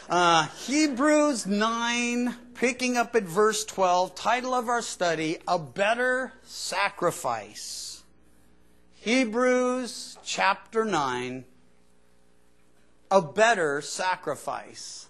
Hebrews 9, picking up at verse 12, title of our study, A Better Sacrifice. Hebrews chapter 9, A Better Sacrifice.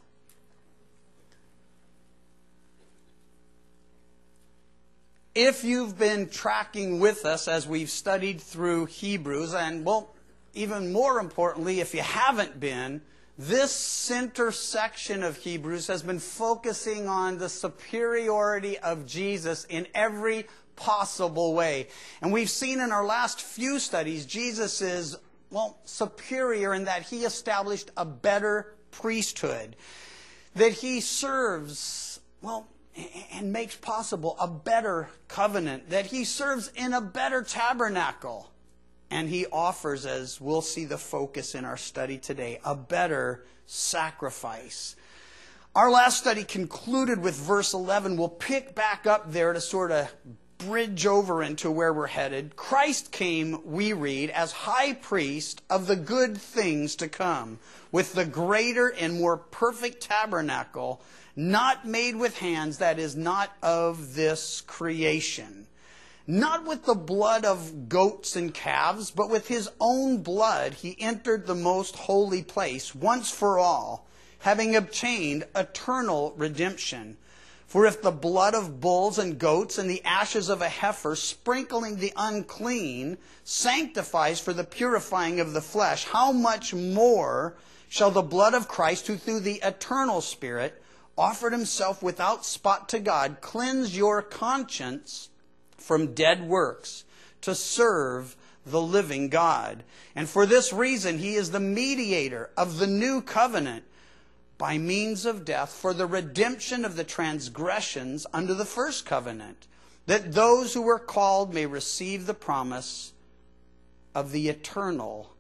If you've been tracking with us as we've studied through Hebrews, and well, even more importantly, if you haven't been, this center section of Hebrews has been focusing on the superiority of Jesus in every possible way. And we've seen in our last few studies, Jesus is, well, superior in that he established a better priesthood. That he serves, well, and makes possible a better covenant. That he serves in a better tabernacle. And he offers, as we'll see the focus in our study today, a better sacrifice. Our last study concluded with verse 11. We'll pick back up there to sort of bridge over into where we're headed. Christ came, we read, as high priest of the good things to come, with the greater and more perfect tabernacle, not made with hands, that is not of this creation. Not with the blood of goats and calves, but with his own blood he entered the most holy place once for all, having obtained eternal redemption. For if the blood of bulls and goats and the ashes of a heifer, sprinkling the unclean, sanctifies for the purifying of the flesh, how much more shall the blood of Christ, who through the eternal Spirit offered himself without spot to God, cleanse your conscience from dead works to serve the living God. And for this reason he is the mediator of the new covenant by means of death for the redemption of the transgressions under the first covenant, that those who were called may receive the promise of the eternal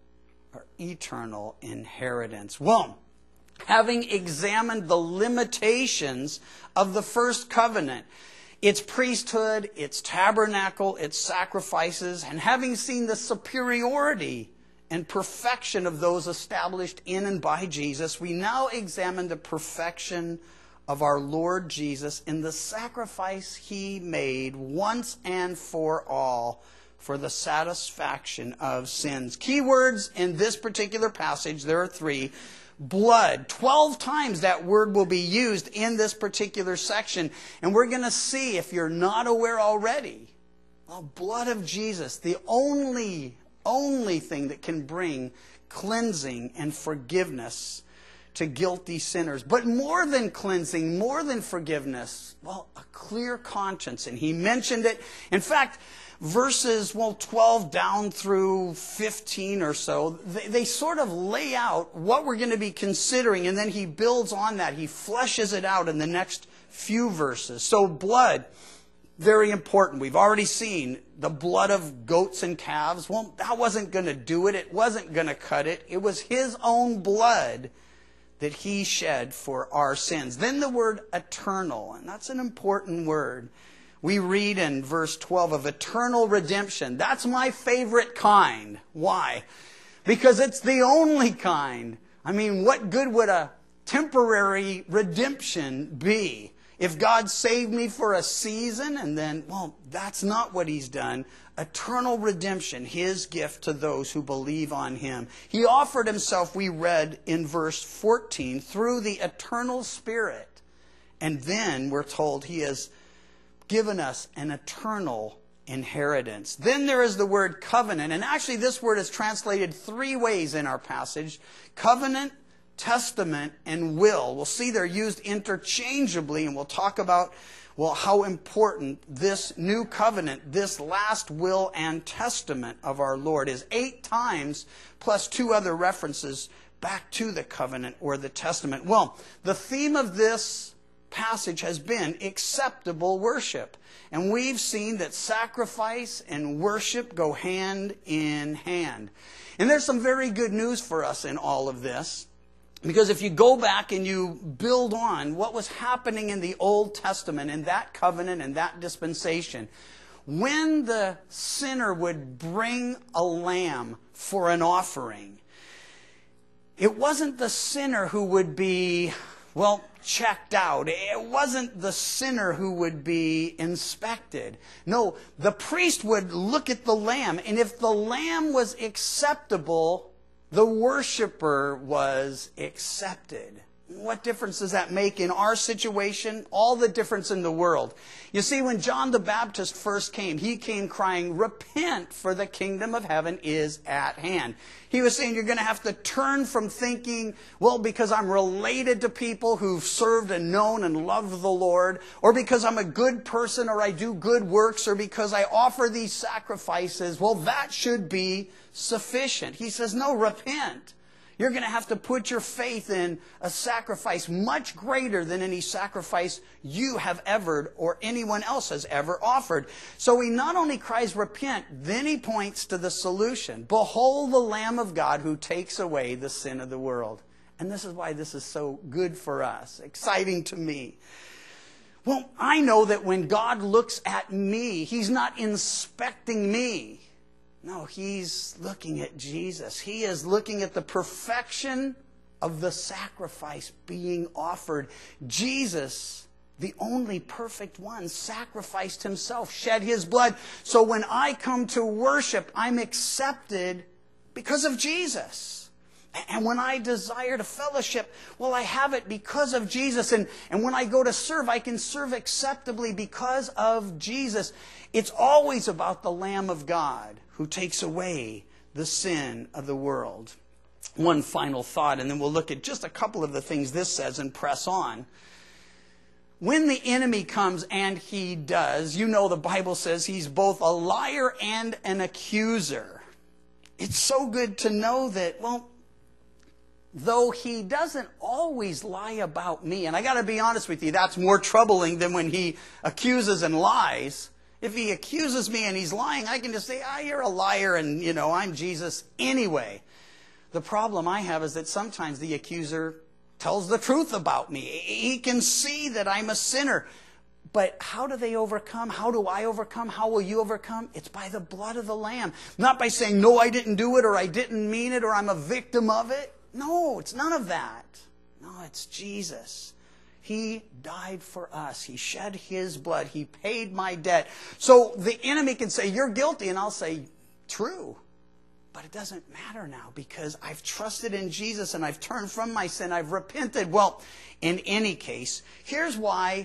inheritance. Well, having examined the limitations of the first covenant, its priesthood, its tabernacle, its sacrifices, and having seen the superiority and perfection of those established in and by Jesus, we now examine the perfection of our Lord Jesus in the sacrifice he made once and for all for the satisfaction of sins. Key words in this particular passage, there are three. Blood. 12 times that word will be used in this particular section. And we're going to see, if you're not aware already, the blood of Jesus, the only thing that can bring cleansing and forgiveness to guilty sinners. But more than cleansing, more than forgiveness, well, a clear conscience. And he mentioned it. In fact, verses 12 down through 15 or so, they sort of lay out what we're going to be considering, and then he builds on that. He fleshes it out in the next few verses. So blood, very important. We've already seen the blood of goats and calves. Well, that wasn't going to do it. It wasn't going to cut it. It was his own blood that he shed for our sins. Then the word eternal, and that's an important word. We read in verse 12 of eternal redemption. That's my favorite kind. Why? Because it's the only kind. I mean, what good would a temporary redemption be? If God saved me for a season and then, well, that's not what he's done. Eternal redemption, his gift to those who believe on him. He offered himself, we read in verse 14, through the eternal Spirit. And then we're told he has given us an eternal inheritance. Then there is the word covenant. And actually this word is translated three ways in our passage. Covenant, testament, and will. We'll see they're used interchangeably, and we'll talk about, well, how important this new covenant, this last will and testament of our Lord is. 8 times plus 2 other references back to the covenant or the testament. Well, the theme of this passage has been acceptable worship. And we've seen that sacrifice and worship go hand in hand. And there's some very good news for us in all of this. Because if you go back and you build on what was happening in the Old Testament, in that covenant and that dispensation, when the sinner would bring a lamb for an offering, it wasn't the sinner who would be well, checked out. It wasn't the sinner who would be inspected. No, the priest would look at the lamb, and if the lamb was acceptable, the worshiper was accepted. What difference does that make in our situation? All the difference in the world. You see, when John the Baptist first came, he came crying, "Repent, for the kingdom of heaven is at hand." He was saying you're going to have to turn from thinking, well, because I'm related to people who've served and known and loved the Lord, or because I'm a good person, or I do good works, or because I offer these sacrifices, well, that should be sufficient. He says, no, repent. You're going to have to put your faith in a sacrifice much greater than any sacrifice you have ever or anyone else has ever offered. So he not only cries, repent, then he points to the solution. Behold the Lamb of God who takes away the sin of the world. And this is why this is so good for us, exciting to me. Well, I know that when God looks at me, he's not inspecting me. No, he's looking at Jesus. He is looking at the perfection of the sacrifice being offered. Jesus, the only perfect one, sacrificed himself, shed his blood. So when I come to worship, I'm accepted because of Jesus. And when I desire to fellowship, well, I have it because of Jesus. And when I go to serve, I can serve acceptably because of Jesus. It's always about the Lamb of God who takes away the sin of the world. One final thought, and then we'll look at just a couple of the things this says and press on. When the enemy comes, and he does, you know the Bible says he's both a liar and an accuser. It's so good to know that, well, though he doesn't always lie about me, and I got to be honest with you, that's more troubling than when he accuses and lies. If he accuses me and he's lying, I can just say, you're a liar and, I'm Jesus anyway. The problem I have is that sometimes the accuser tells the truth about me. He can see that I'm a sinner. But how do they overcome? How do I overcome? How will you overcome? It's by the blood of the Lamb. Not by saying, no, I didn't do it, or I didn't mean it, or I'm a victim of it. No, it's none of that. No, it's Jesus. He died for us. He shed his blood. He paid my debt. So the enemy can say, you're guilty, and I'll say, true. But it doesn't matter now because I've trusted in Jesus and I've turned from my sin. I've repented. Well, in any case, here's why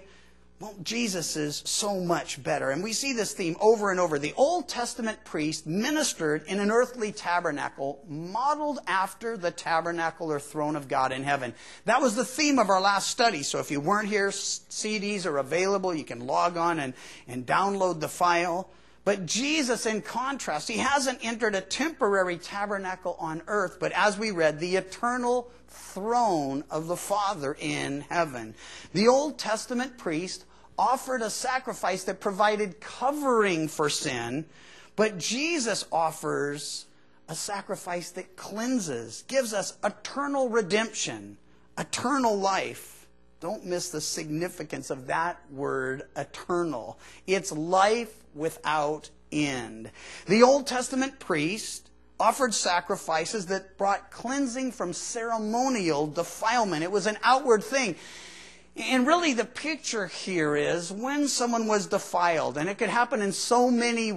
Jesus is so much better. And we see this theme over and over. The Old Testament priest ministered in an earthly tabernacle modeled after the tabernacle or throne of God in heaven. That was the theme of our last study. So if you weren't here, CDs are available. You can log on and download the file. But Jesus, in contrast, he hasn't entered a temporary tabernacle on earth, but as we read, the eternal throne of the Father in heaven. The Old Testament priest offered a sacrifice that provided covering for sin, but Jesus offers a sacrifice that cleanses, gives us eternal redemption, eternal life. Don't miss the significance of that word, eternal. It's life without end. The Old Testament priest offered sacrifices that brought cleansing from ceremonial defilement. It was an outward thing. And really the picture here is when someone was defiled, and it could happen in so many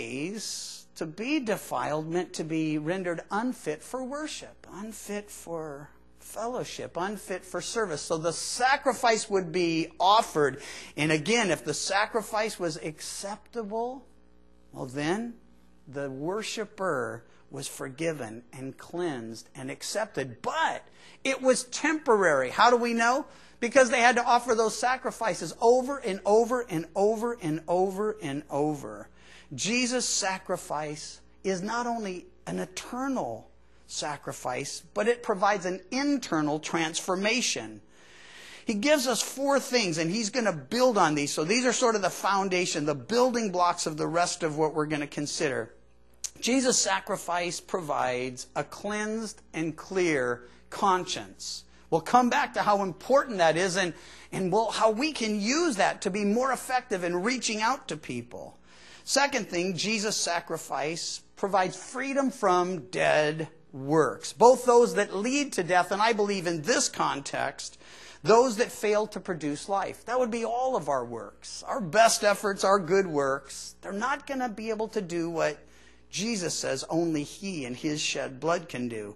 ways, to be defiled meant to be rendered unfit for worship, unfit for fellowship, unfit for service. So the sacrifice would be offered. And again, if the sacrifice was acceptable, well then the worshiper was forgiven and cleansed and accepted. But it was temporary. How do we know? Because they had to offer those sacrifices over and over and over and over and over. Jesus' sacrifice is not only an eternal sacrifice, but it provides an internal transformation. He gives us 4 things, and he's going to build on these. So these are sort of the foundation, the building blocks of the rest of what we're going to consider. Jesus' sacrifice provides a cleansed and clear conscience. We'll come back to how important that is and how we can use that to be more effective in reaching out to people. Second thing, Jesus' sacrifice provides freedom from dead works, both those that lead to death, and I believe in this context, those that fail to produce life. That would be all of our works, our best efforts, our good works. They're not going to be able to do what Jesus says only He and His shed blood can do.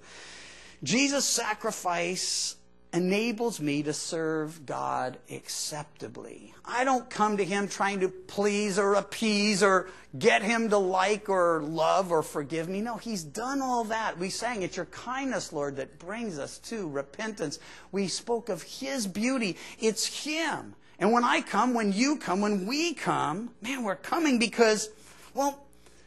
Jesus' sacrifice enables me to serve God acceptably. I don't come to Him trying to please or appease or get Him to like or love or forgive me. No, He's done all that. We sang, it's your kindness, Lord, that brings us to repentance. We spoke of His beauty. It's Him. And when I come, when you come, when we come, man, we're coming because, well,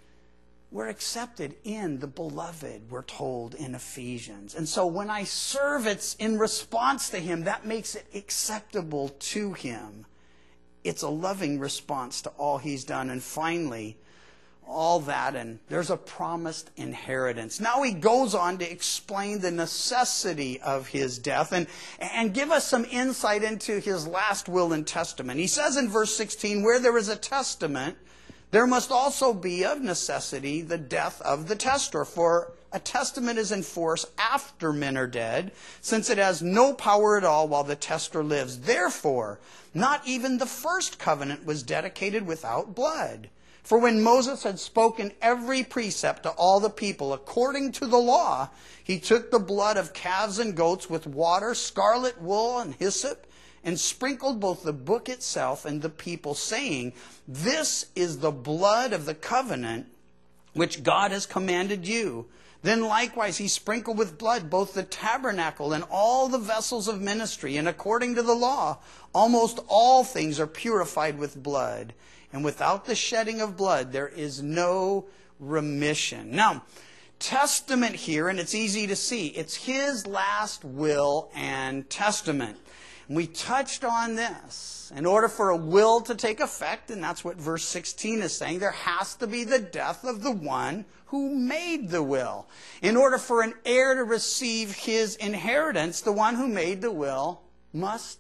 we're accepted in the beloved, we're told in Ephesians. And so when I serve, it's in response to Him. That makes it acceptable to Him. It's a loving response to all He's done. And finally, all that, and there's a promised inheritance. Now he goes on to explain the necessity of His death and give us some insight into His last will and testament. He says in verse 16, where there is a testament, there must also be of necessity the death of the testator, for a testament is in force after men are dead, since it has no power at all while the testator lives. Therefore, not even the first covenant was dedicated without blood. For when Moses had spoken every precept to all the people according to the law, he took the blood of calves and goats with water, scarlet wool, and hyssop, and sprinkled both the book itself and the people, saying, this is the blood of the covenant which God has commanded you. Then likewise he sprinkled with blood both the tabernacle and all the vessels of ministry. And according to the law, almost all things are purified with blood. And without the shedding of blood, there is no remission. Now, testament here, and it's easy to see, it's His last will and testament. We touched on this. In order for a will to take effect, and that's what verse 16 is saying, there has to be the death of the one who made the will. In order for an heir to receive his inheritance, the one who made the will must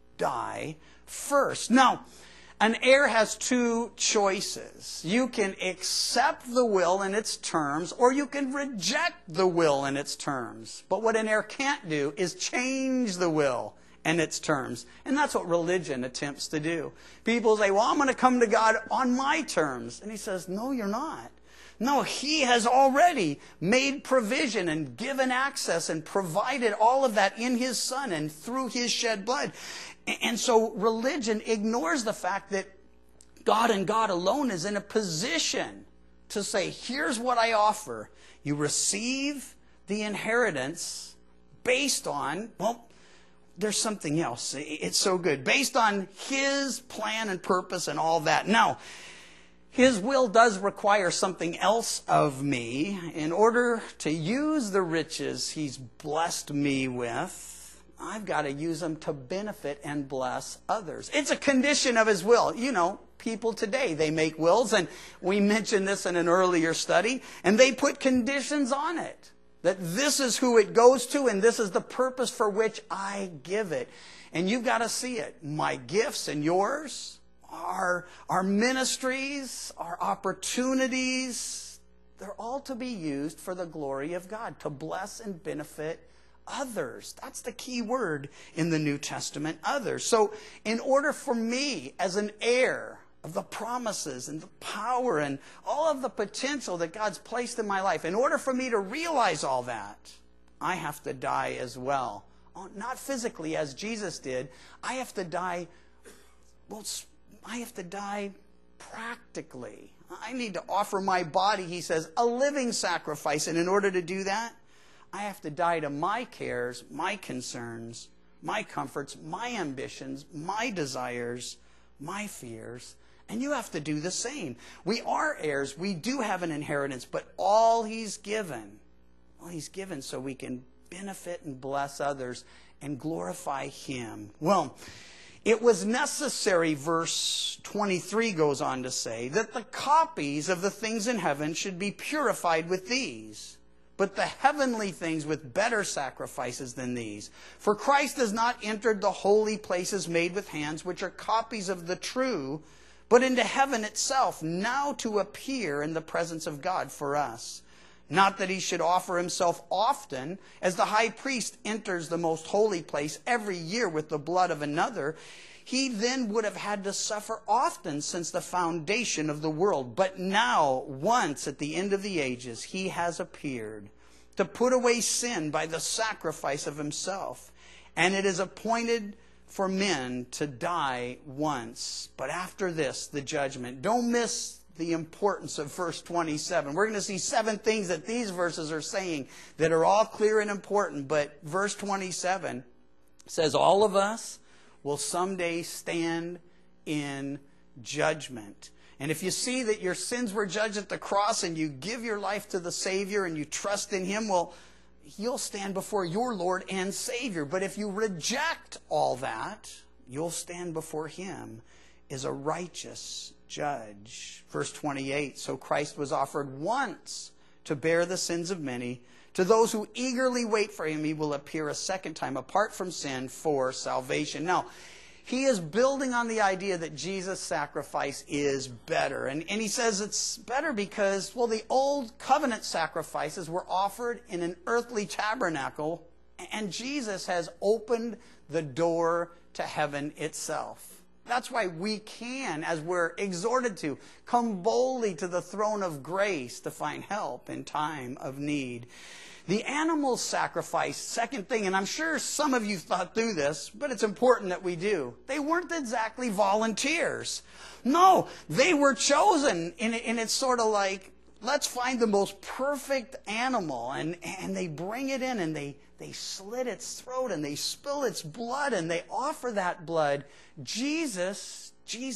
die first. Now, an heir has two choices. You can accept the will in its terms, or you can reject the will in its terms. But what an heir can't do is change the will and its terms. And that's what religion attempts to do. People say, well, I'm going to come to God on my terms. And He says, no, you're not. No, He has already made provision and given access and provided all of that in His Son and through His shed blood. And so religion ignores the fact that God and God alone is in a position to say, here's what I offer. You receive the inheritance based on, well, there's something else. It's so good. Based on His plan and purpose and all that. Now, His will does require something else of me. In order to use the riches He's blessed me with, I've got to use them to benefit and bless others. It's a condition of His will. You know, people today, they make wills, and we mentioned this in an earlier study, and they put conditions on it. That this is who it goes to, and this is the purpose for which I give it. And you've got to see it. My gifts and yours, our ministries, our opportunities, they're all to be used for the glory of God, to bless and benefit others. That's the key word in the New Testament, others. So in order for me as an heir of the promises and the power and all of the potential that God's placed in my life, in order for me to realize all that, I have to die as well. Not physically as Jesus did. I have to die, well, I have to die practically. I need to offer my body, He says, a living sacrifice. And in order to do that, I have to die to my cares, my concerns, my comforts, my ambitions, my desires, my fears. And you have to do the same. We are heirs. We do have an inheritance, but all He's given, well, He's given so we can benefit and bless others and glorify Him. Well, it was necessary, verse 23 goes on to say, that the copies of the things in heaven should be purified with these, but the heavenly things with better sacrifices than these. For Christ has not entered the holy places made with hands, which are copies of the true, but into heaven itself, now to appear in the presence of God for us. Not that he should offer himself often, as the high priest enters the most holy place every year with the blood of another. He then would have had to suffer often since the foundation of the world. But now, once at the end of the ages, he has appeared to put away sin by the sacrifice of himself. And it is appointed for men to die once, but after this, the judgment. Don't miss the importance of verse 27. We're going to see 7 things that these verses are saying that are all clear and important, but verse 27 says all of us will someday stand in judgment. And if you see that your sins were judged at the cross and you give your life to the Savior and you trust in him, well, you'll stand before your Lord and Savior. But if you reject all that, you'll stand before him as a righteous judge. Verse 28, so Christ was offered once to bear the sins of many. To those who eagerly wait for him, he will appear a second time apart from sin for salvation. Now, he is building on the idea that Jesus' sacrifice is better. And he says it's better because, well, the old covenant sacrifices were offered in an earthly tabernacle, and Jesus has opened the door to heaven itself. That's why we can, as we're exhorted to, come boldly to the throne of grace to find help in time of need. The animal sacrifice, second thing, and I'm sure some of you thought through this, but it's important that we do. They weren't exactly volunteers. No, they were chosen. And it's sort of like, let's find the most perfect animal. And they bring it in and they slit its throat and they spill its blood and they offer that blood. Jesus,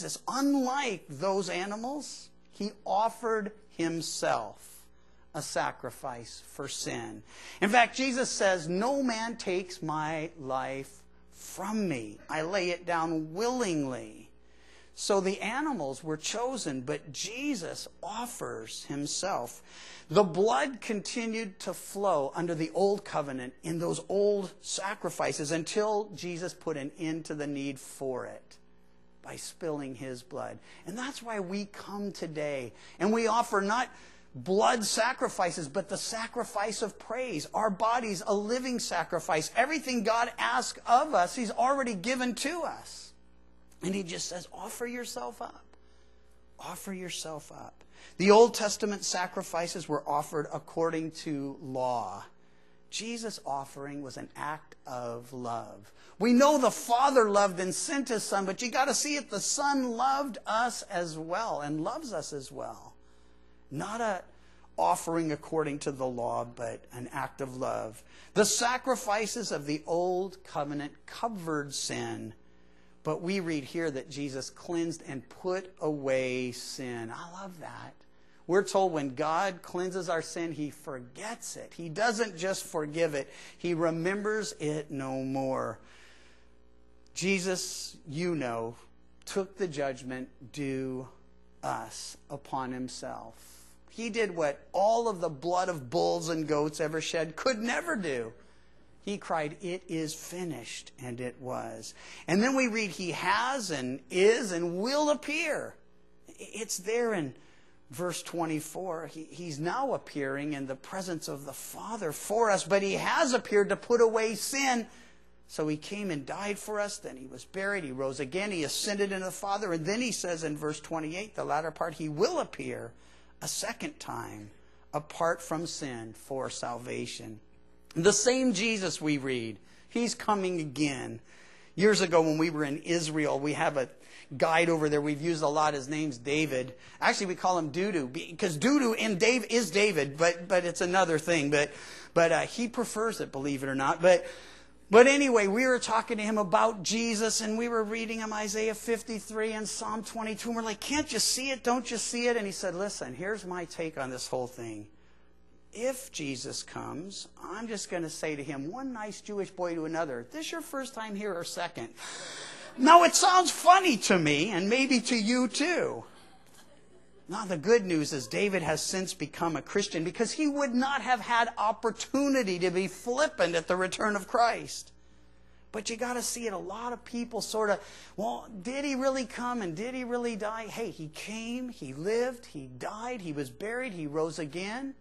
unlike those animals, he offered himself a sacrifice for sin. In fact, Jesus says, no man takes my life from me. I lay it down willingly. So the animals were chosen, but Jesus offers himself. The blood continued to flow under the old covenant in those old sacrifices until Jesus put an end to the need for it by spilling his blood. And that's why we come today and we offer not blood sacrifices, but the sacrifice of praise. Our body's a living sacrifice. Everything God asks of us, he's already given to us. And he just says, offer yourself up. Offer yourself up. The Old Testament sacrifices were offered according to law. Jesus' offering was an act of love. We know the Father loved and sent his Son, but you got to see it. The Son loved us as well and loves us as well. Not an offering according to the law, but an act of love. The sacrifices of the old covenant covered sin. But we read here that Jesus cleansed and put away sin. I love that. We're told when God cleanses our sin, he forgets it. He doesn't just forgive it. He remembers it no more. Jesus, took the judgment due us upon himself. He did what all of the blood of bulls and goats ever shed could never do. He cried, it is finished, and it was. And then we read he has and is and will appear. It's there in verse 24. He's now appearing in the presence of the Father for us, but he has appeared to put away sin. So he came and died for us, then he was buried, he rose again, he ascended into the Father, and then he says in verse 28, the latter part, he will appear a second time apart from sin for salvation. The same Jesus we read, he's coming again. Years ago when we were in Israel, we have a guide over there. We've used a lot. His name's David. Actually, we call him Dudu because Dudu in Dave is David, but it's another thing. But he prefers it, believe it or not. But anyway, we were talking to him about Jesus, and we were reading him Isaiah 53 and Psalm 22. And we're like, can't you see it? Don't you see it? And he said, listen, here's my take on this whole thing. If Jesus comes, I'm just going to say to him, one nice Jewish boy to another, this your first time here or second? Now, it sounds funny to me, and maybe to you too. Now, the good news is David has since become a Christian because he would not have had opportunity to be flippant at the return of Christ. But you got to see it. A lot of people sort of, well, did he really come and did he really die? Hey, he came, he lived, he died, he was buried, he rose again.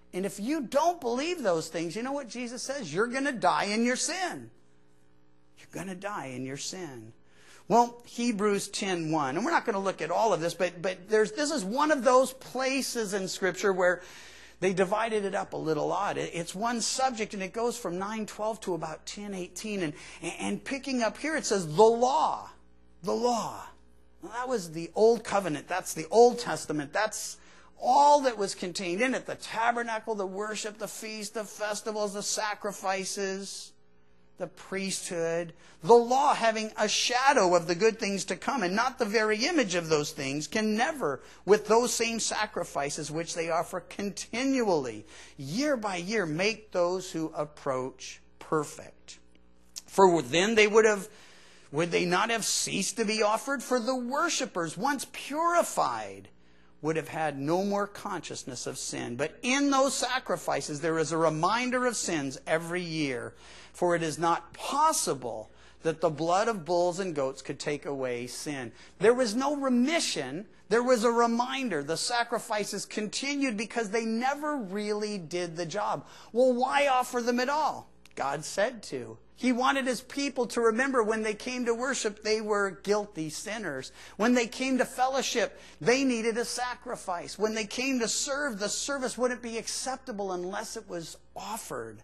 And if you don't believe those things, you know what Jesus says? You're going to die in your sin. You're going to die in your sin. Well, Hebrews 10:1, and we're not going to look at all of this, but this is one of those places in Scripture where they divided it up a little odd. It's one subject, and it goes from 9:12 to about 10:18. And picking up here, it says the law. The law. Well, that was the Old Covenant. That's the Old Testament. That's all that was contained in it. The tabernacle, the worship, the feast, the festivals, the sacrifices, the priesthood. The law, having a shadow of the good things to come and not the very image of those things, can never, with those same sacrifices which they offer continually, year by year, make those who approach perfect. For then would they not have ceased to be offered? For the worshippers, once purified, would have had no more consciousness of sin. But in those sacrifices there is a reminder of sins every year. For it is not possible that the blood of bulls and goats could take away sin. There was no remission. There was a reminder. The sacrifices continued because they never really did the job. Well, why offer them at all? God said to. He wanted his people to remember when they came to worship, they were guilty sinners. When they came to fellowship, they needed a sacrifice. When they came to serve, the service wouldn't be acceptable unless it was offered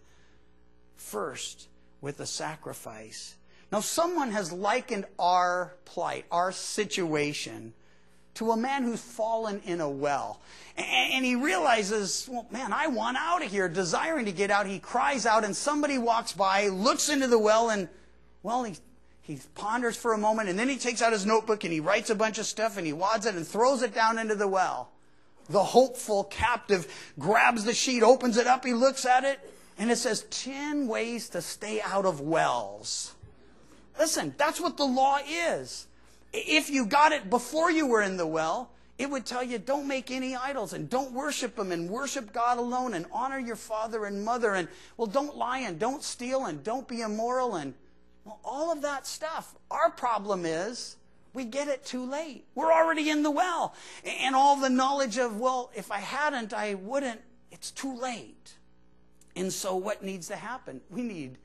first with a sacrifice. Now, someone has likened our plight, our situation, to a man who's fallen in a well. And he realizes, well, man, I want out of here. Desiring to get out, he cries out, and somebody walks by, looks into the well, and, well, he ponders for a moment, and then he takes out his notebook, and he writes a bunch of stuff, and he wads it and throws it down into the well. The hopeful captive grabs the sheet, opens it up, he looks at it, and it says 10 ways to stay out of wells. Listen, that's what the law is. If you got it before you were in the well, it would tell you don't make any idols and don't worship them and worship God alone and honor your father and mother and, well, don't lie and don't steal and don't be immoral and, well, all of that stuff. Our problem is we get it too late. We're already in the well. And all the knowledge of, well, if I hadn't, I wouldn't, it's too late. And so what needs to happen? We need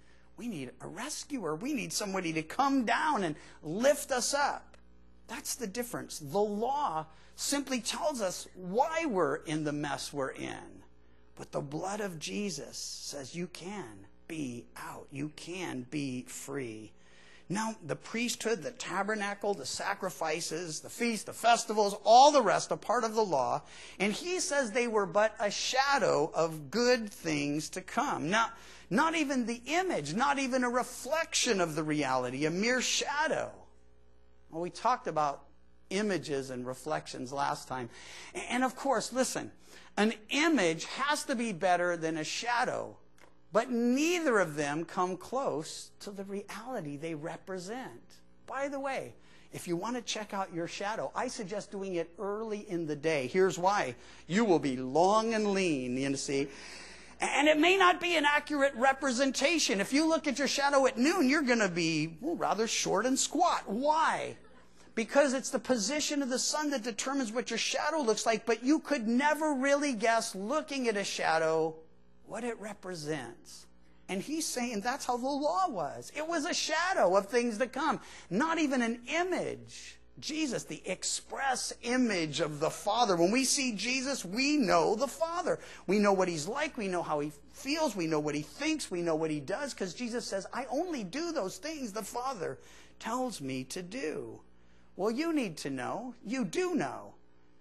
a rescuer. We need somebody to come down and lift us up. That's the difference. The law simply tells us why we're in the mess we're in. But the blood of Jesus says you can be out. You can be free. Now, the priesthood, the tabernacle, the sacrifices, the feast, the festivals, all the rest are part of the law. And he says they were but a shadow of good things to come. Now, not even the image, not even a reflection of the reality, a mere shadow. Well, we talked about images and reflections last time. And of course, listen, an image has to be better than a shadow, but neither of them come close to the reality they represent. By the way, if you want to check out your shadow, I suggest doing it early in the day. Here's why. You will be long and lean, you see. And it may not be an accurate representation. If you look at your shadow at noon, you're going to be rather short and squat. Why? Because it's the position of the sun that determines what your shadow looks like, but you could never really guess, looking at a shadow, what it represents. And he's saying that's how the law was. It was a shadow of things to come, not even an image. Jesus, the express image of the Father. When we see Jesus, we know the Father. We know what he's like. We know how he feels. We know what he thinks. We know what he does. Because Jesus says, I only do those things the Father tells me to do. Well, you need to know. You do know.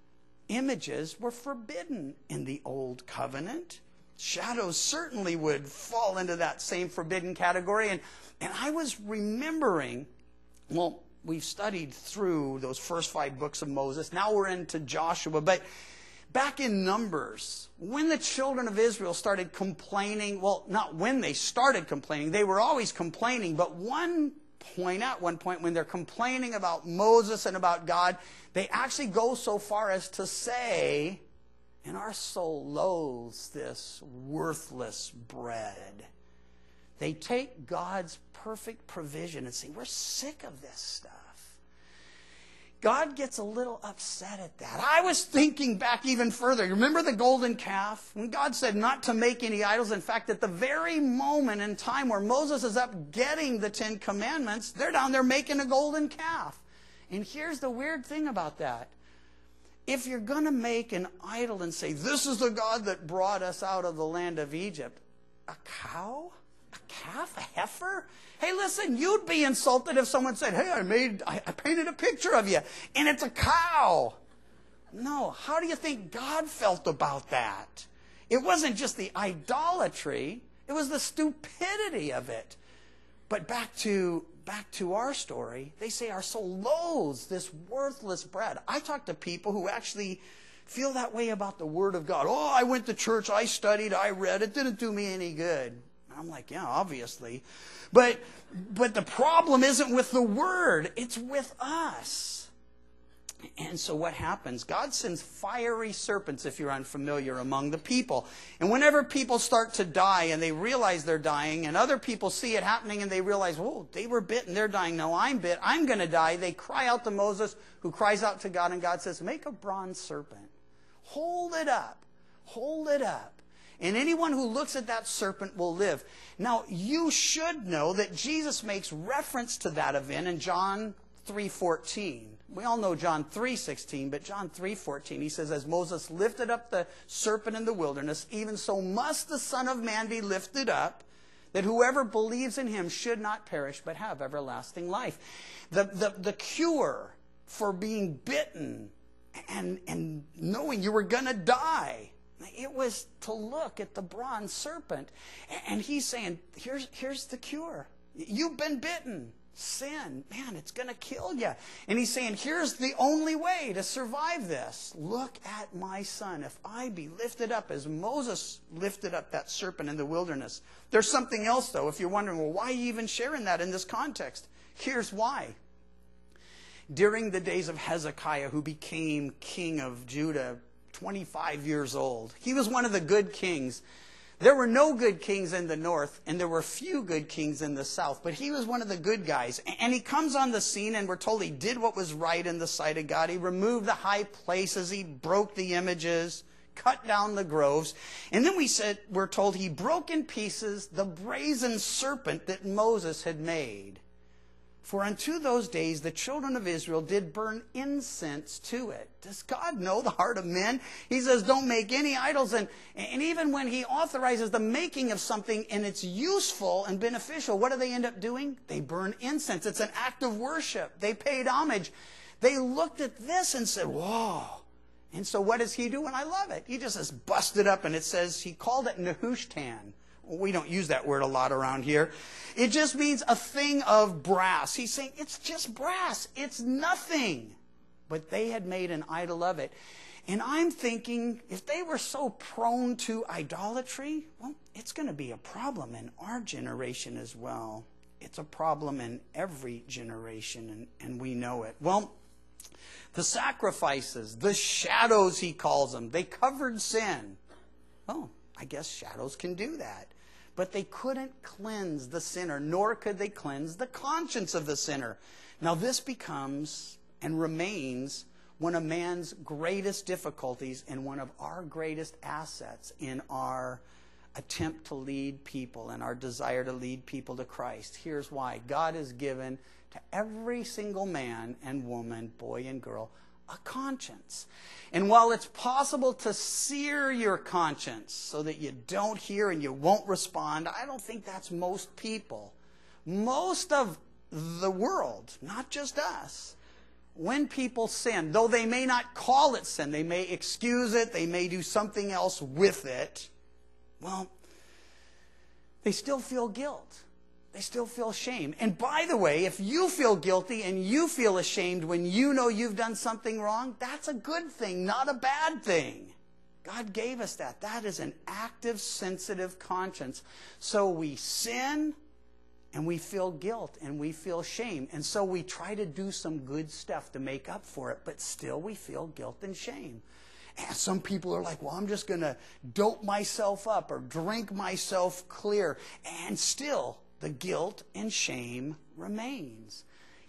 Images were forbidden in the Old Covenant. Shadows certainly would fall into that same forbidden category. And I was remembering, well, we've studied through those first 5 books of Moses. Now we're into Joshua. But back in Numbers, when the children of Israel started complaining, well, not when they started complaining, they were always complaining, but at one point when they're complaining about Moses and about God, they actually go so far as to say, and our soul loathes this worthless bread. They take God's perfect provision and say, we're sick of this stuff. God gets a little upset at that. I was thinking back even further. Remember the golden calf? When God said not to make any idols. In fact, at the very moment in time where Moses is up getting the 10 Commandments, they're down there making a golden calf. And here's the weird thing about that. If you're going to make an idol and say, this is the God that brought us out of the land of Egypt, a cow? A calf? A heifer? Hey, listen, you'd be insulted if someone said, hey, I painted a picture of you, and it's a cow. No, how do you think God felt about that? It wasn't just the idolatry, it was the stupidity of it. But back to our story, they say our soul loathes this worthless bread. I talk to people who actually feel that way about the Word of God. Oh, I went to church, I studied, I read, it didn't do me any good. I'm like, yeah, obviously. But the problem isn't with the Word, it's with us. And so what happens? God sends fiery serpents, if you're unfamiliar, among the people. And whenever people start to die and they realize they're dying, and other people see it happening and they realize, whoa, they were bitten, they're dying. No, I'm bit, I'm going to die. They cry out to Moses, who cries out to God, and God says, make a bronze serpent. Hold it up. Hold it up. And anyone who looks at that serpent will live. Now, you should know that Jesus makes reference to that event in John 3:14. We all know John 3:16, but John 3:14, he says, as Moses lifted up the serpent in the wilderness, even so must the Son of Man be lifted up, that whoever believes in him should not perish, but have everlasting life. The cure for being bitten and knowing you were going to die, it was to look at the bronze serpent. And he's saying, here's the cure. You've been bitten. Sin, man, it's going to kill you. And he's saying, here's the only way to survive this. Look at my Son. If I be lifted up as Moses lifted up that serpent in the wilderness. There's something else, though, if you're wondering, well, why are you even sharing that in this context? Here's why. During the days of Hezekiah, who became king of Judah, 25 years old, he was one of the good kings. There were no good kings in the north, and there were few good kings in the south, but he was one of the good guys. And he comes on the scene, and we're told he did what was right in the sight of God. He removed the high places, he broke the images, cut down the groves. And then we're told he broke in pieces the brazen serpent that Moses had made. For unto those days the children of Israel did burn incense to it. Does God know the heart of men? He says, don't make any idols. And even when he authorizes the making of something and it's useful and beneficial, what do they end up doing? They burn incense. It's an act of worship. They paid homage. They looked at this and said, whoa. And so what does he do? And I love it. He just is busted up, and it says he called it Nehushtan. We don't use that word a lot around here. It just means a thing of brass. He's saying it's just brass. It's nothing. But they had made an idol of it. And I'm thinking, if they were so prone to idolatry, well, it's going to be a problem in our generation as well. It's a problem in every generation, and we know it. Well, the sacrifices, the shadows, he calls them, they covered sin. Oh, I guess shadows can do that. But they couldn't cleanse the sinner, nor could they cleanse the conscience of the sinner. Now this becomes and remains one of man's greatest difficulties and one of our greatest assets in our attempt to lead people and our desire to lead people to Christ. Here's why. God has given to every single man and woman, boy and girl, a conscience. And while it's possible to sear your conscience so that you don't hear and you won't respond, I don't think that's most people. Most of the world, not just us, when people sin, though they may not call it sin, they may excuse it, they may do something else with it, well, they still feel guilt. They still feel shame. And by the way, if you feel guilty and you feel ashamed when you know you've done something wrong, that's a good thing, not a bad thing. God gave us that. That is an active, sensitive conscience. So we sin and we feel guilt and we feel shame. And so we try to do some good stuff to make up for it, but still we feel guilt and shame. And some people are like, well, I'm just going to dope myself up or drink myself clear. And still, the guilt and shame remains.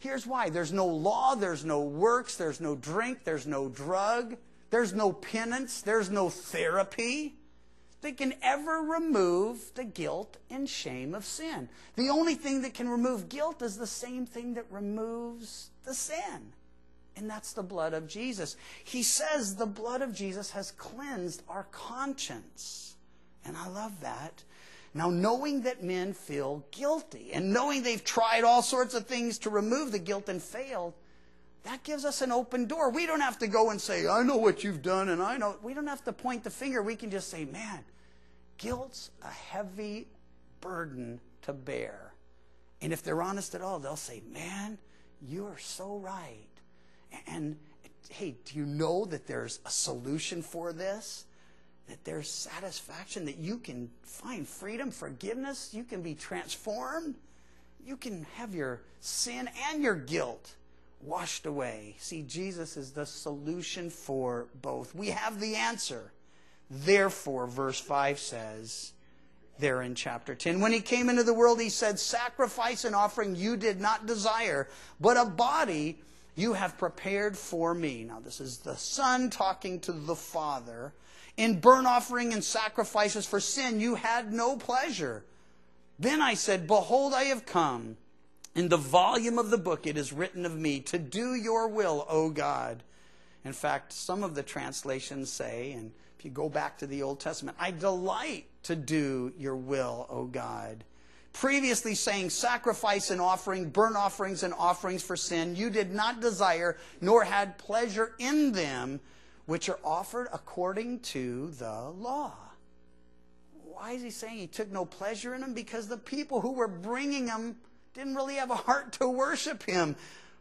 Here's why. There's no law, there's no works, there's no drink, there's no drug, there's no penance, there's no therapy that can ever remove the guilt and shame of sin. The only thing that can remove guilt is the same thing that removes the sin. And that's the blood of Jesus. He says the blood of Jesus has cleansed our conscience. And I love that. Now, knowing that men feel guilty and knowing they've tried all sorts of things to remove the guilt and failed, that gives us an open door. We don't have to go and say, I know what you've done and I know. We don't have to point the finger. We can just say, man, guilt's a heavy burden to bear. And if they're honest at all, they'll say, man, you are so right. And hey, do you know that there's a solution for this? That there's satisfaction, that you can find freedom, forgiveness, you can be transformed, you can have your sin and your guilt washed away. See, Jesus is the solution for both. We have the answer. Therefore, verse 5 says, there in chapter 10, when he came into the world, he said, sacrifice and offering you did not desire, but a body you have prepared for me. Now, this is the Son talking to the Father. In burnt offering and sacrifices for sin, you had no pleasure. Then I said, behold, I have come. In the volume of the book it is written of me, to do your will, O God. In fact, some of the translations say, and if you go back to the Old Testament, I delight to do your will, O God. Previously saying sacrifice and offering, burnt offerings and offerings for sin, you did not desire, nor had pleasure in them, which are offered according to the law. Why is he saying he took no pleasure in them? Because the people who were bringing them didn't really have a heart to worship him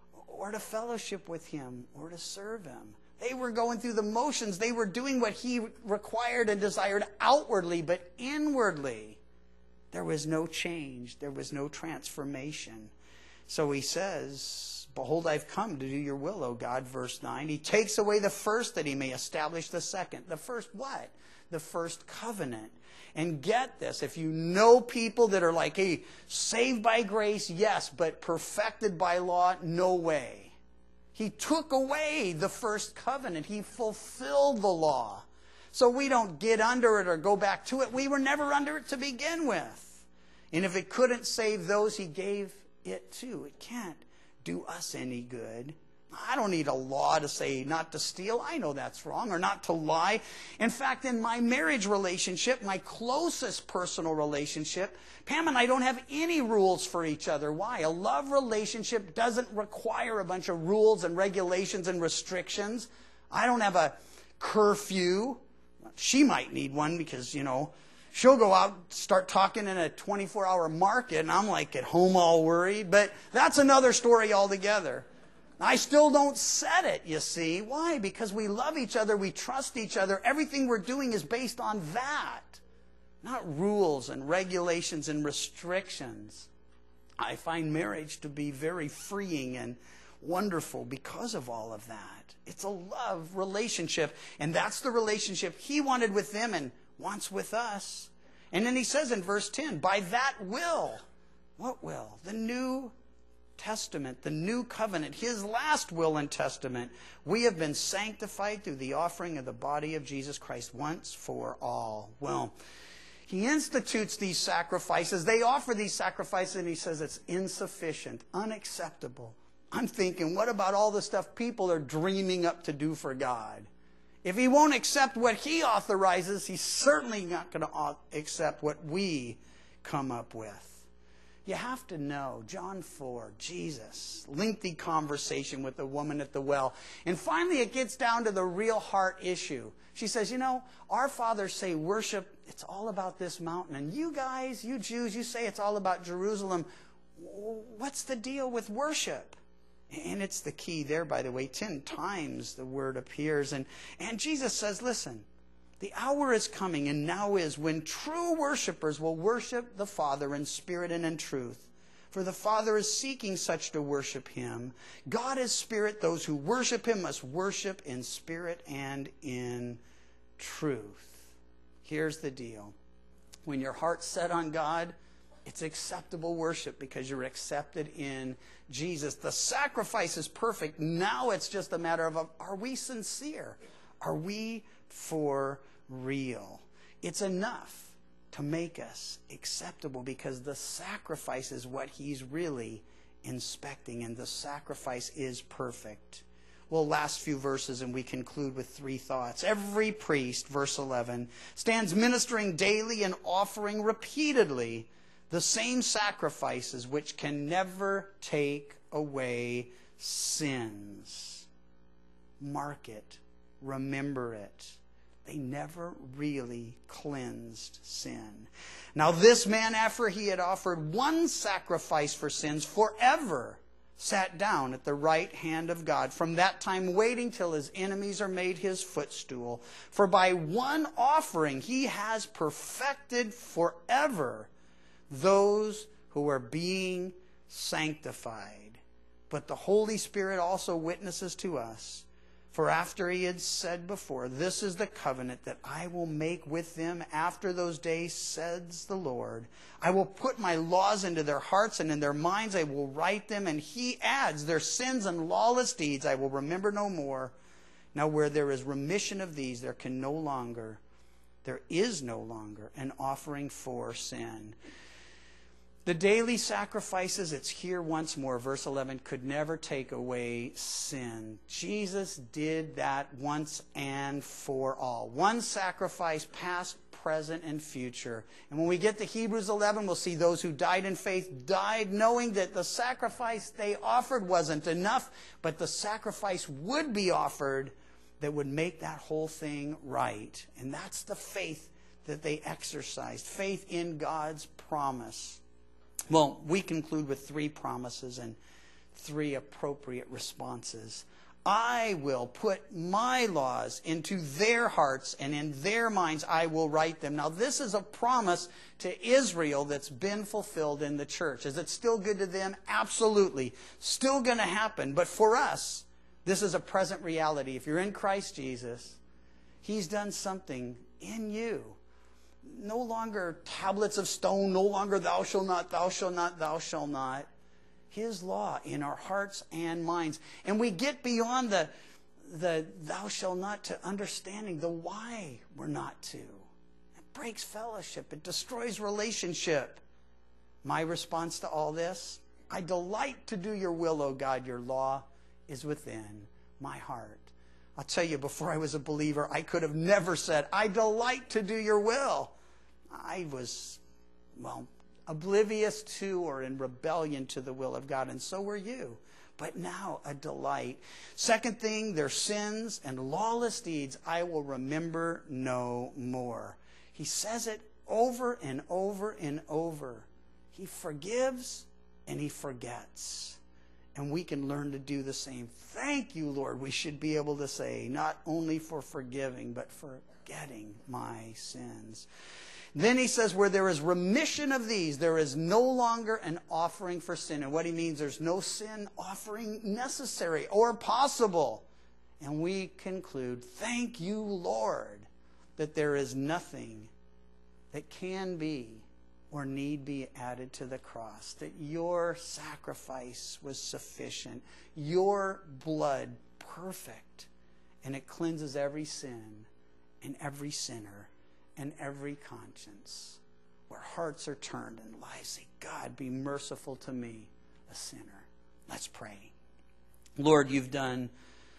or to fellowship with him or to serve him. They were going through the motions. They were doing what he required and desired outwardly, but inwardly there was no change. There was no transformation. So he says, behold, I've come to do your will, O God, verse 9. He takes away the first that he may establish the second. The first what? The first covenant. And get this, if you know people that are like, hey, saved by grace, yes, but perfected by law, no way. He took away the first covenant. He fulfilled the law. So we don't get under it or go back to it. We were never under it to begin with. And if it couldn't save those he gave it to, it can't do us any good. I don't need a law to say not to steal. I know that's wrong, or not to lie. In fact, in my marriage relationship, my closest personal relationship, Pam and I don't have any rules for each other. Why? A love relationship doesn't require a bunch of rules and regulations and restrictions. I don't have a curfew. She might need one because, you know, she'll go out, start talking in a 24-hour market, and I'm like at home all worried. But that's another story altogether. I still don't set it, you see. Why? Because we love each other, we trust each other. Everything we're doing is based on that, not rules and regulations and restrictions. I find marriage to be very freeing and wonderful because of all of that. It's a love relationship, and that's the relationship he wanted with them and wants with us. And then he says in verse 10, by that will, what will? The New Testament, the new covenant, his last will and testament, we have been sanctified through the offering of the body of Jesus Christ once for all. Well, he institutes these sacrifices. They offer these sacrifices, and he says it's insufficient, unacceptable. I'm thinking, what about all the stuff people are dreaming up to do for God? If he won't accept what he authorizes, he's certainly not going to accept what we come up with. You have to know, John 4, Jesus, lengthy conversation with the woman at the well. And finally it gets down to the real heart issue. She says, you know, our fathers say worship, it's all about this mountain. And you guys, you Jews, you say it's all about Jerusalem. What's the deal with worship? And it's the key there, by the way. 10 times the word appears. And Jesus says, listen, the hour is coming, and now is, when true worshipers will worship the Father in spirit and in truth. For the Father is seeking such to worship him. God is spirit. Those who worship him must worship in spirit and in truth. Here's the deal. When your heart's set on God, It's acceptable worship because you're accepted in Jesus. The sacrifice is perfect. Now it's just a matter of, are we sincere? Are we for real? It's enough to make us acceptable because the sacrifice is what he's really inspecting, and the sacrifice is perfect. Well, last few verses, and we conclude with 3 thoughts. Every priest, verse 11, stands ministering daily and offering repeatedly the same sacrifices which can never take away sins. Mark it. Remember it. They never really cleansed sin. Now this man, after he had offered one sacrifice for sins forever, sat down at the right hand of God, from that time waiting till his enemies are made his footstool. For by one offering he has perfected forever those who are being sanctified. But the Holy Spirit also witnesses to us. For after he had said before, this is the covenant that I will make with them after those days, says the Lord. I will put my laws into their hearts, and in their minds I will write them. And he adds, their sins and lawless deeds I will remember no more. Now where there is remission of these, there is no longer an offering for sin. The daily sacrifices, it's here once more, verse 11, could never take away sin. Jesus did that once and for all. One sacrifice, past, present, and future. And when we get to Hebrews 11, we'll see those who died in faith died knowing that the sacrifice they offered wasn't enough, but the sacrifice would be offered that would make that whole thing right. And that's the faith that they exercised, faith in God's promise. Well, we conclude with 3 promises and 3 appropriate responses. I will put my laws into their hearts, and in their minds I will write them. Now, this is a promise to Israel that's been fulfilled in the church. Is it still good to them? Absolutely. Still going to happen. But for us, this is a present reality. If you're in Christ Jesus, he's done something in you. No longer tablets of stone, no longer thou shalt not, thou shalt not, thou shalt not. His law in our hearts and minds. And we get beyond the thou shalt not to understanding the why we're not to. It breaks fellowship. It destroys relationship. My response to all this, I delight to do your will, O God. Your law is within my heart. I'll tell you, before I was a believer, I could have never said, I delight to do your will. I was, oblivious to or in rebellion to the will of God, and so were you. But now a delight. Second thing, their sins and lawless deeds I will remember no more. He says it over and over and over. He forgives and he forgets. And we can learn to do the same. Thank you, Lord, we should be able to say, not only for forgiving, but for forgetting my sins. Then he says, where there is remission of these, there is no longer an offering for sin. And what he means, there's no sin offering necessary or possible. And we conclude, thank you, Lord, that there is nothing that can be or need be added to the cross, that your sacrifice was sufficient, your blood perfect, and it cleanses every sin and every sinner and every conscience, where hearts are turned and lives say, God, be merciful to me, a sinner. Let's pray. Lord, you've done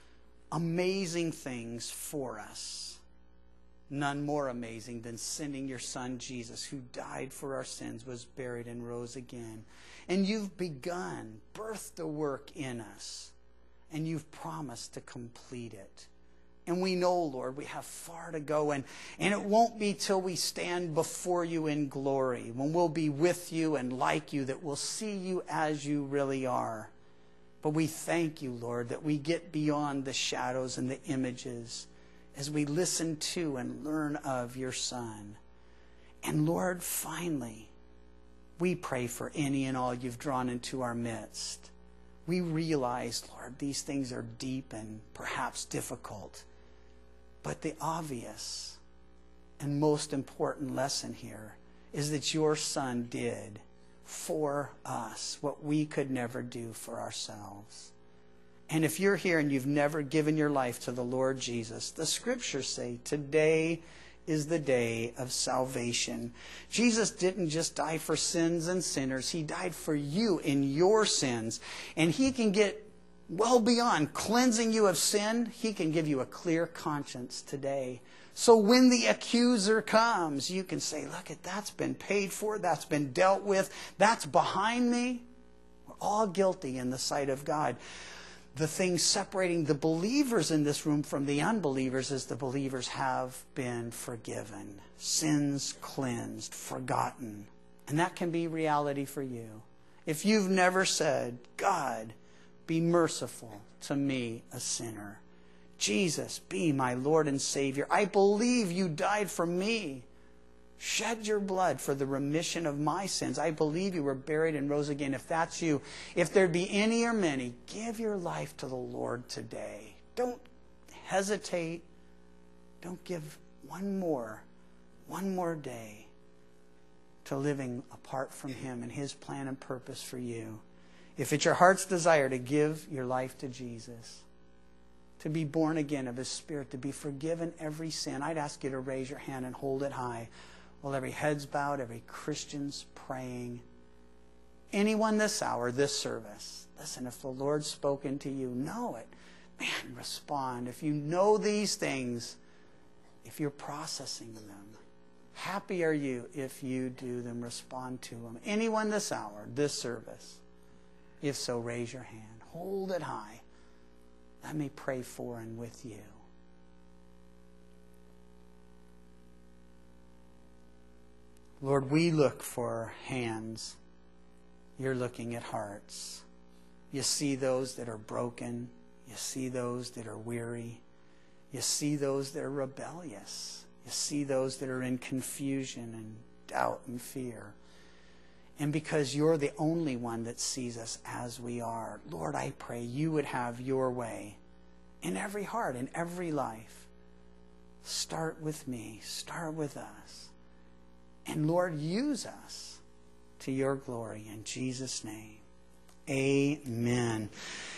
amazing things for us. None more amazing than sending your Son, Jesus, who died for our sins, was buried, and rose again. And you've begun, birthed a work in us, and you've promised to complete it. And we know, Lord, we have far to go, and it won't be till we stand before you in glory, when we'll be with you and like you, that we'll see you as you really are. But we thank you, Lord, that we get beyond the shadows and the images as we listen to and learn of your Son. And Lord, finally, we pray for any and all you've drawn into our midst. We realize, Lord, these things are deep and perhaps difficult. But the obvious and most important lesson here is that your Son did for us what we could never do for ourselves. And if you're here and you've never given your life to the Lord Jesus, the scriptures say today is the day of salvation. Jesus didn't just die for sins and sinners. He died for you in your sins. And he can get well beyond cleansing you of sin. He can give you a clear conscience today. So when the accuser comes, you can say, look, that's been paid for, that's been dealt with, that's behind me. We're all guilty in the sight of God. The thing separating the believers in this room from the unbelievers is the believers have been forgiven, sins cleansed, forgotten. And that can be reality for you. If you've never said, God, be merciful to me, a sinner. Jesus, be my Lord and Savior. I believe you died for me. Shed your blood for the remission of my sins. I believe you were buried and rose again. If that's you, if there be any or many, give your life to the Lord today. Don't hesitate. Don't give one more day to living apart from him and his plan and purpose for you. If it's your heart's desire to give your life to Jesus, to be born again of his Spirit, to be forgiven every sin, I'd ask you to raise your hand and hold it high while every head's bowed, every Christian's praying. Anyone this hour, this service, listen, if the Lord's spoken to you, know it. Man, respond. If you know these things, if you're processing them, happy are you if you do them, respond to them. Anyone this hour, this service, if so, raise your hand. Hold it high. Let me pray for and with you. Lord, we look for hands. You're looking at hearts. You see those that are broken. You see those that are weary. You see those that are rebellious. You see those that are in confusion and doubt and fear. And because you're the only one that sees us as we are, Lord, I pray you would have your way in every heart, in every life. Start with me. Start with us. And Lord, use us to your glory. In Jesus' name, amen.